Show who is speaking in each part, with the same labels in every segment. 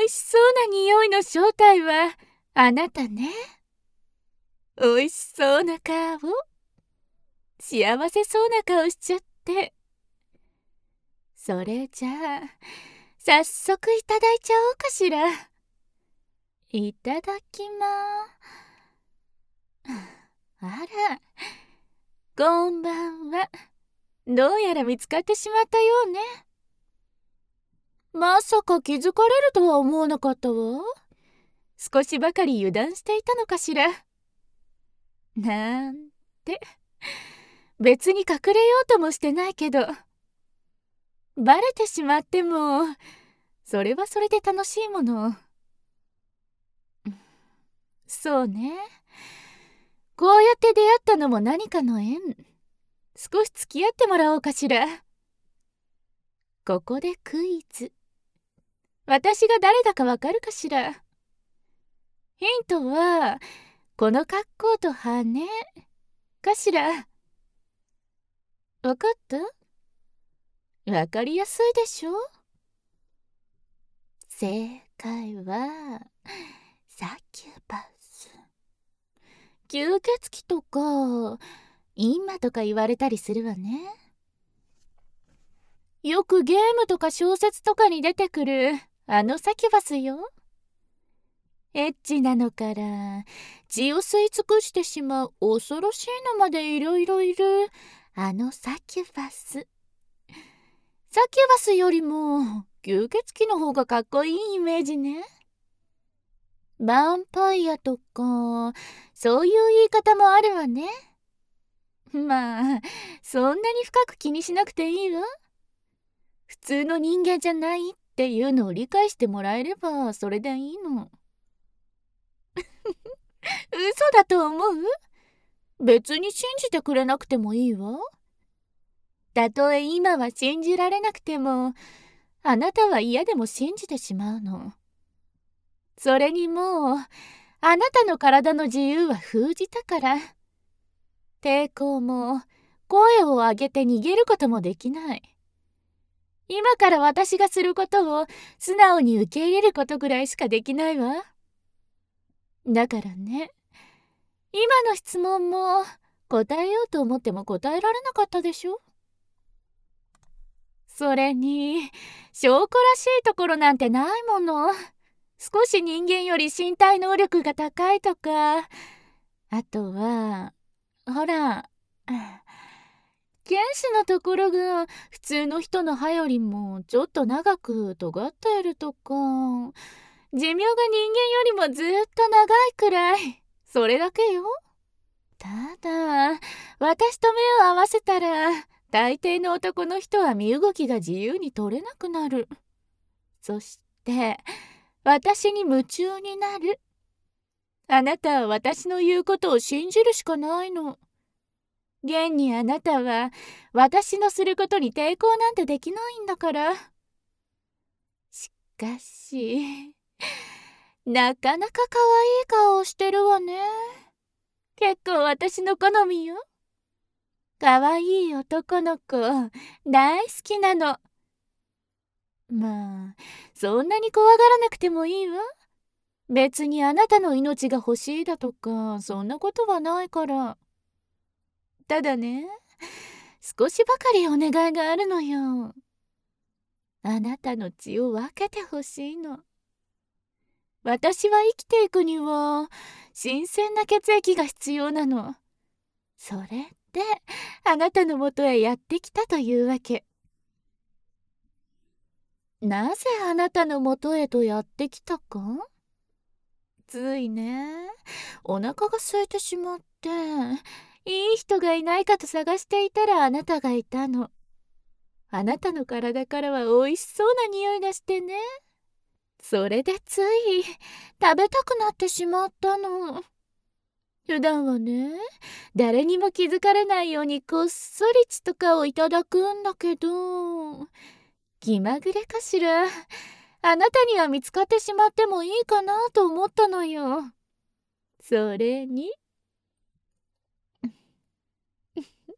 Speaker 1: 味しそうな匂いの正体はあなたね。おいしそうな顔、幸せそうな顔しちゃって。それじゃあ早速いただいちゃおうかしら。いただきまあら、こんばんは。どうやら見つかってしまったようね。まさか気づかれるとは思わなかったわ。少しばかり油断していたのかしら。なんて、別に隠れようともしてないけど、バレてしまってもそれはそれで楽しいもの。そうね、こうやって出会ったのも何かの縁。少し付き合ってもらおうかしら。ここでクイズ。私が誰だかわかるかしら。ヒントはこの格好と羽かしら。わかった？わかりやすいでしょ。正解はサキュバス。吸血鬼とか陰魔とか言われたりするわね。よくゲームとか小説とかに出てくるあのサキュバスよ。エッチなのから血を吸い尽くしてしまう恐ろしいのまでいろいろいるあのサキュバス。サキュバスよりも吸血鬼の方がかっこいいイメージね。ヴァンパイアとかそういう言い方もあるわね。まあそんなに深く気にしなくていいわ。普通の人間じゃないっていうのを理解してもらえればそれでいいの。嘘だと思う？別に信じてくれなくてもいいわ。たとえ今は信じられなくてもあなたは嫌でも信じてしまうの。それにもうあなたの体の自由は封じたから、抵抗も声を上げて逃げることもできない。今から私がすることを素直に受け入れることぐらいしかできないわ。だからね、今の質問も答えようと思っても答えられなかったでしょ。それに証拠らしいところなんてないもの。少し人間より身体能力が高いとか、あとはほら、剣士のところが普通の人の歯よりもちょっと長く尖っているとか、寿命が人間よりもずっと長いくらい、それだけよ。ただ私と目を合わせたら大抵の男の人は身動きが自由に取れなくなる。そして私に夢中になる。あなたは私の言うことを信じるしかないの。現にあなたは私のすることに抵抗なんてできないんだから。しかしなかなか可愛い顔をしてるわね。結構私の好みよ。可愛い男の子大好きなの。まあそんなに怖がらなくてもいいわ。別にあなたの命が欲しいだとかそんなことはないから。ただね、少しばかりお願いがあるのよ。あなたの血を分けてほしいの。私は生きていくには新鮮な血液が必要なの。それであなたのもとへやってきたというわけ。なぜあなたのもとへとやってきたか？ついね、お腹が空いてしまっていい人がいないかと探していたらあなたがいたの。あなたの体からはおいしそうな匂いがしてね。それでつい食べたくなってしまったの。普段はね、誰にも気づかれないようにこっそり血とかをいただくんだけど、気まぐれかしら。あなたには見つかってしまってもいいかなと思ったのよ。それに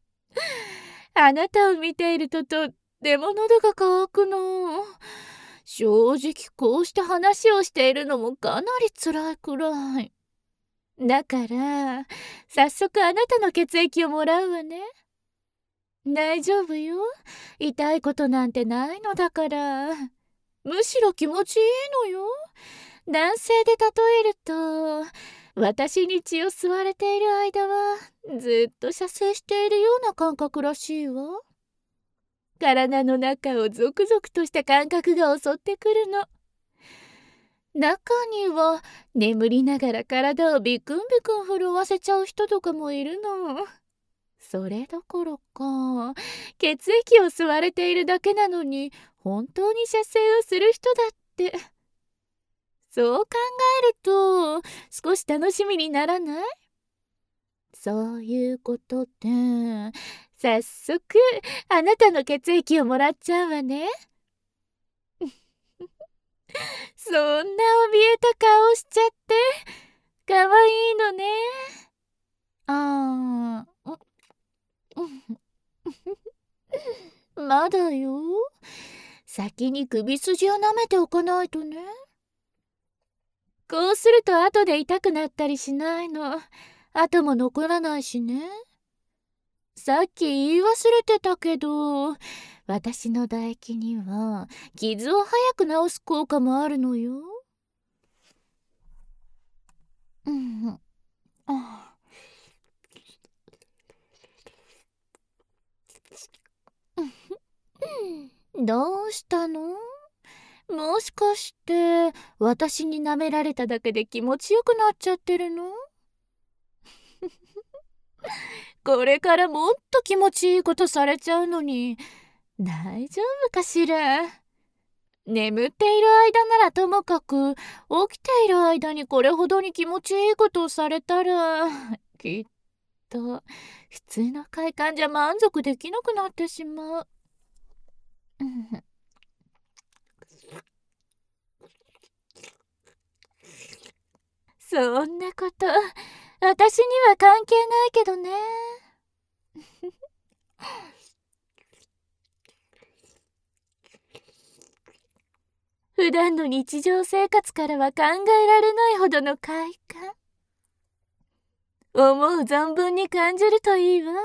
Speaker 1: あなたを見ているととっても喉が渇くの。 正直こうして話をしているのもかなり辛いくらい。だから早速あなたの血液をもらうわね。大丈夫よ。痛いことなんてないのだから。むしろ気持ちいいのよ。男性で例えると、私に血を吸われている間はずっと射精しているような感覚らしいわ。体の中をゾクゾクとした感覚が襲ってくるの。中には眠りながら体をビクンビクン震わせちゃう人とかもいるの。それどころか血液を吸われているだけなのに本当に射精をする人だって。そう考えると少し楽しみにならない？そういうことで早速あなたの血液をもらっちゃうわね。そんな怯えた顔しちゃってかわいいのね。あーまだよ。先に首筋を舐めておかないとね。こうすると後で痛くなったりしないの。跡も残らないしね。さっき言い忘れてたけど、私の唾液には傷を早く治す効果もあるのよ。どうしたの？もしかして私に舐められただけで気持ちよくなっちゃってるの？これからもっと気持ちいいことされちゃうのに大丈夫かしら？眠っている間ならともかく起きている間にこれほどに気持ちいいことをされたらきっと普通の快感じゃ満足できなくなってしまう。そんなこと私には関係ないけどね。普段の日常生活からは考えられないほどの快感、思う存分に感じるといいわ。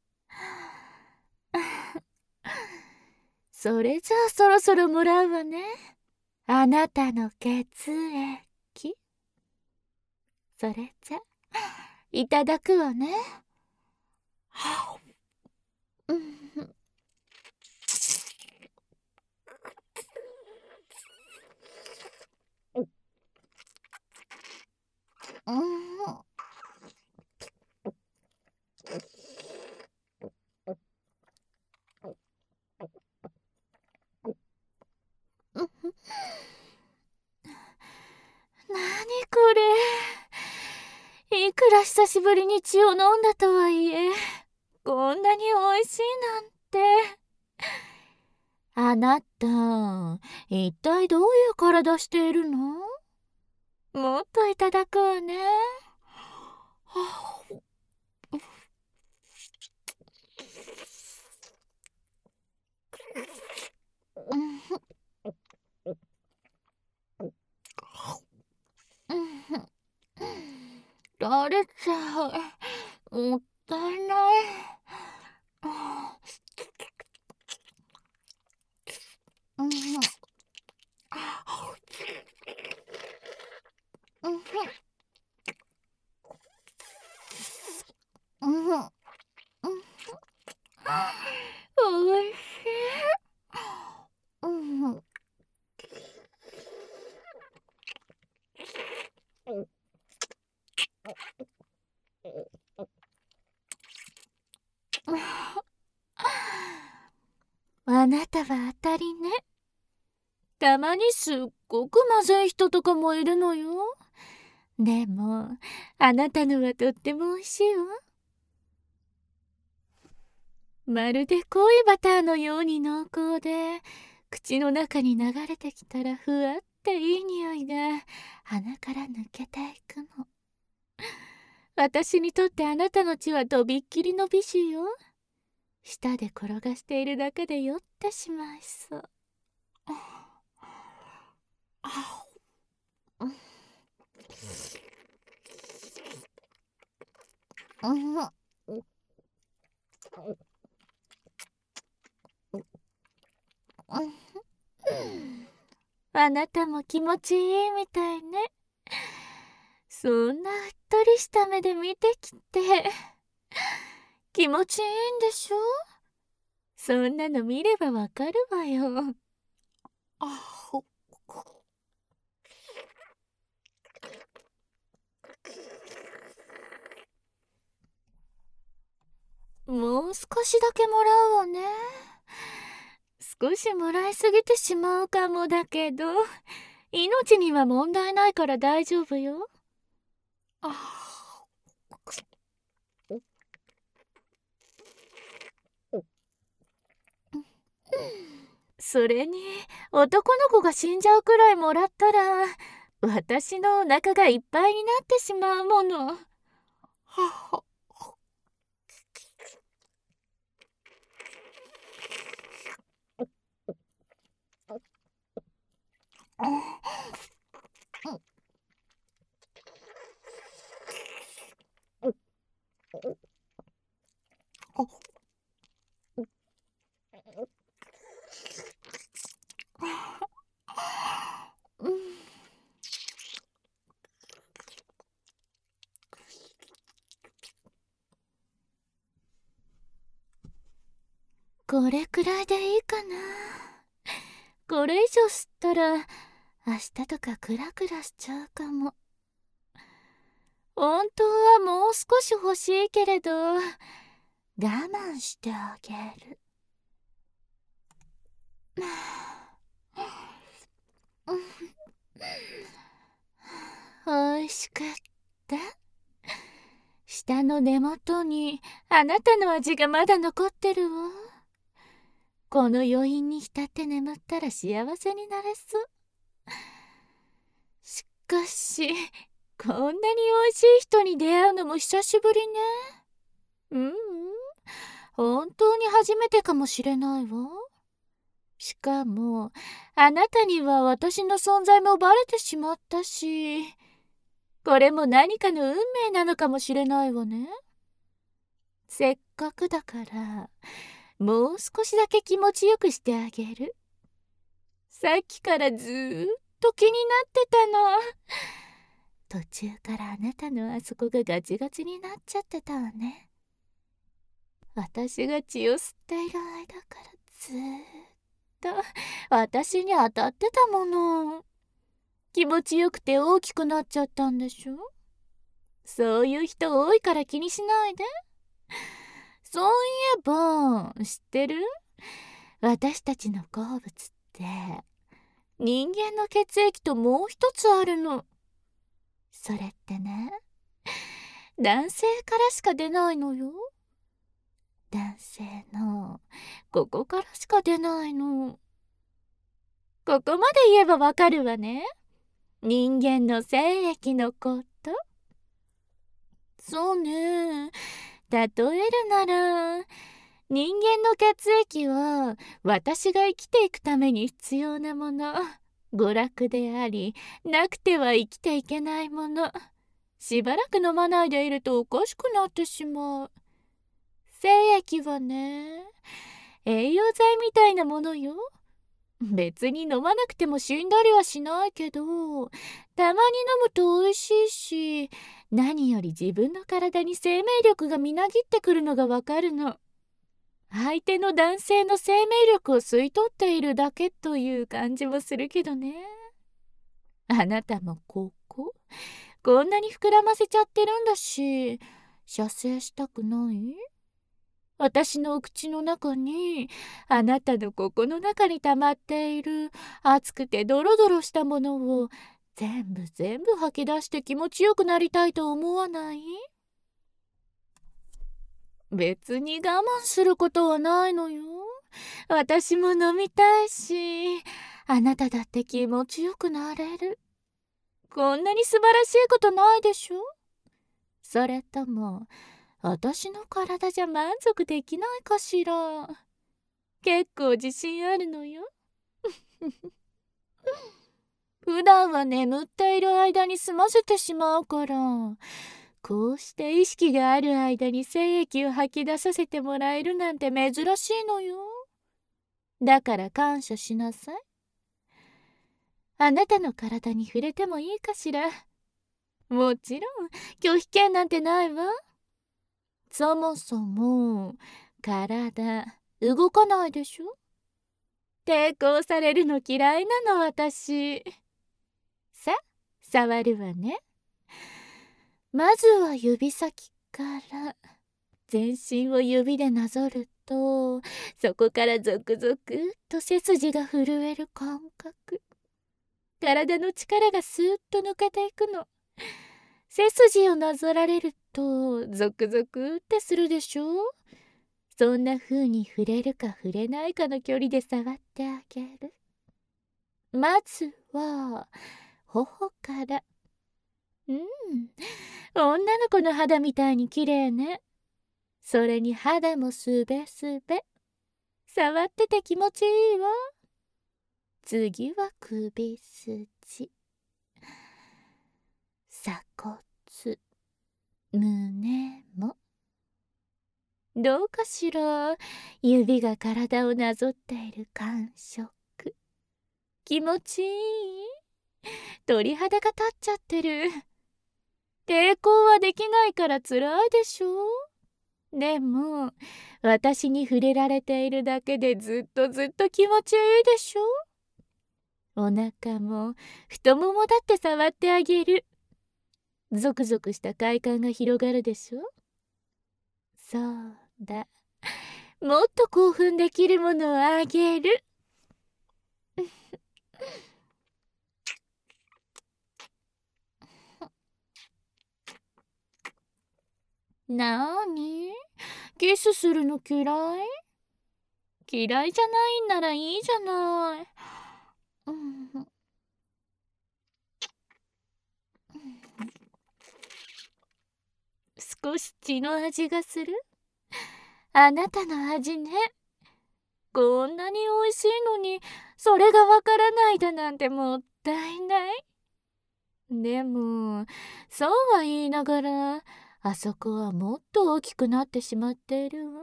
Speaker 1: それじゃあそろそろもらうわね。あなたの血液。それじゃいただくわね。なにこれ。いくら久しぶりに血を飲んだとはいえこんなに美味しいなんて。あなた一体どういう体しているの？もっといただくわね。垂れちゃう。もったいない。おいしい。あなたは当たりね。たまにすっごくまずい人とかもいるのよ。でもあなたのはとっても美味しいわ。まるで濃いバターのように濃厚で口の中に流れてきたらふわっていい匂いが鼻から抜けていくの。私にとってあなたの血はとびっきりの美酒よ。舌で転がしているだけで酔ってしまいそう。 あなたも気持ちいいみたいね。そんなうっとりした目で見てきて気持ちいいんでしょ。そんなの見ればわかるわよ。もう少しだけもらうわね。少しもらいすぎてしまうかもだけど、命には問題ないから大丈夫よ。それに男の子が死んじゃうくらいもらったら私のお腹がいっぱいになってしまうもの。これくらいでいいかな。これ以上吸ったら明日とかクラクラしちゃうかも。本当はもう少し欲しいけれど我慢してあげる。おいしかった。舌の根元にあなたの味がまだ残ってるわ。この余韻に浸って眠ったら幸せになれそう。しかしこんなに美味しい人に出会うのも久しぶりね。本当に初めてかもしれないわ。しかもあなたには私の存在もバレてしまったし、これも何かの運命なのかもしれないわね。せっかくだからもう少しだけ気持ちよくしてあげる。さっきからずーっと気になってたの。途中からあなたのあそこがガチガチになっちゃってたわね。私が血を吸っている間からずーっと私に当たってたもの。気持ちよくて大きくなっちゃったんでしょ。そういう人多いから気にしないで。そういえば知ってる？私たちの好物って人間の血液ともう一つあるの。それってね、男性からしか出ないのよ。男性のここからしか出ないの。ここまで言えばわかるわね。人間の精液のこと。そうね。例えるなら人間の血液は私が生きていくために必要なもの、娯楽でありなくては生きていけないもの。しばらく飲まないでいるとおかしくなってしまう。精液はね、栄養剤みたいなものよ。別に飲まなくても死んだりはしないけど、たまに飲むと美味しいし、何より自分の体に生命力がみなぎってくるのがわかるの。相手の男性の生命力を吸い取っているだけという感じもするけどね。あなたもこんなに膨らませちゃってるんだし、射精したくない？私のお口の中に、あなたのここの中に溜まっている熱くてドロドロしたものを全部吐き出して気持ちよくなりたいと思わない？別に我慢することはないのよ。私も飲みたいし、あなただって気持ちよくなれる。こんなに素晴らしいことないでしょ？それとも私の体じゃ満足できないかしら。結構自信あるのよ。普段段は眠っている間に済ませてしまうから、こうして意識がある間に精液を吐き出させてもらえるなんて珍しいのよ。だから感謝しなさい。あなたの体に触れてもいいかしら。もちろん拒否権なんてないわ。そもそも体動かないでしょ。抵抗されるの嫌いなの私。さ、触るわね。まずは指先から全身を指でなぞると、そこからゾクゾクっと背筋が震える感覚。体の力がスーッと抜けていくの。背筋をなぞられるとゾクゾクってするでしょ。そんな風に触れるか触れないかの距離で触ってあげる。まずは頬から。女の子の肌みたいに綺麗ね。それに肌もすべすべ。触ってて気持ちいいわ。次は首筋、鎖骨、胸も。どうかしら、指が体をなぞっている感触。気持ちいい？鳥肌が立っちゃってる。抵抗はできないから辛いでしょ。でも私に触れられているだけでずっとずっと気持ちいいでしょ。お腹も太ももだって触ってあげる。ゾクゾクした快感が広がるでしょ。そうだ、もっと興奮できるものをあげる。なーに？キスするの嫌い？嫌いじゃないんならいいじゃない。少し血の味がする？あなたの味ね。こんなに美味しいのにそれがわからないだなんてもったいない。でもそうは言いながら、あそこはもっと大きくなってしまっているわ。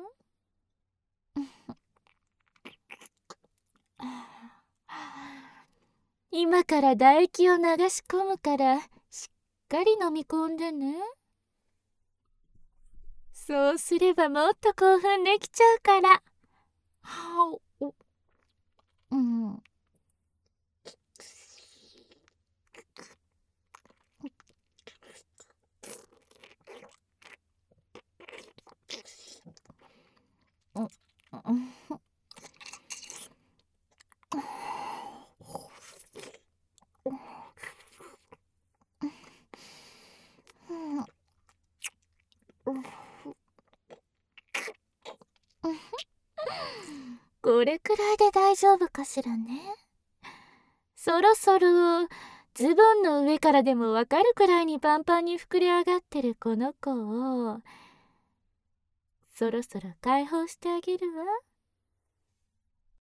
Speaker 1: 今から唾液を流し込むからしっかり飲み込んでね。そうすればもっと興奮できちゃうから。これくらいで大丈夫かしらね。そろそろズボンの上からでもわかるくらいにパンパンに膨れ上がってるこの子をそろそろ解放してあげるわ。